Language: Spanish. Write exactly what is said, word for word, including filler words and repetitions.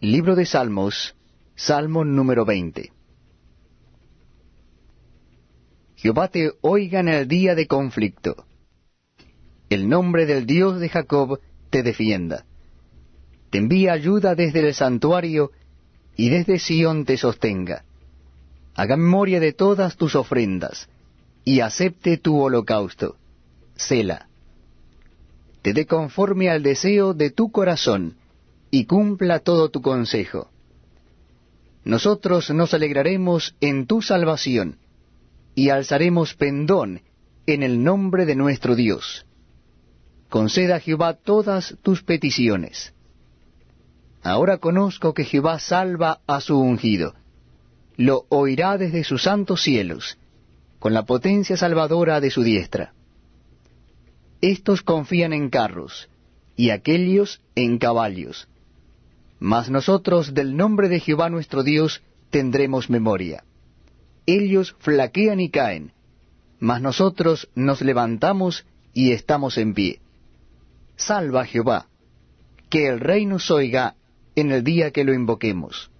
Libro de Salmos, Salmo número veinte. Jehová te oiga en el día de conflicto. El nombre del Dios de Jacob te defienda. Te envía ayuda desde el santuario, y desde Sión te sostenga. Haga memoria de todas tus ofrendas, y acepte tu holocausto. Sela. Te dé conforme al deseo de tu corazón, y cumpla todo tu consejo. Nosotros nos alegraremos en tu salvación, y alzaremos pendón en el nombre de nuestro Dios. Conceda a Jehová todas tus peticiones. Ahora conozco que Jehová salva a su ungido. Lo oirá desde sus santos cielos, con la potencia salvadora de su diestra. Estos confían en carros, y aquellos en caballos. Mas nosotros del nombre de Jehová nuestro Dios tendremos memoria. Ellos flaquean y caen, mas nosotros nos levantamos y estamos en pie. Salva Jehová, que el rey nos oiga en el día que lo invoquemos.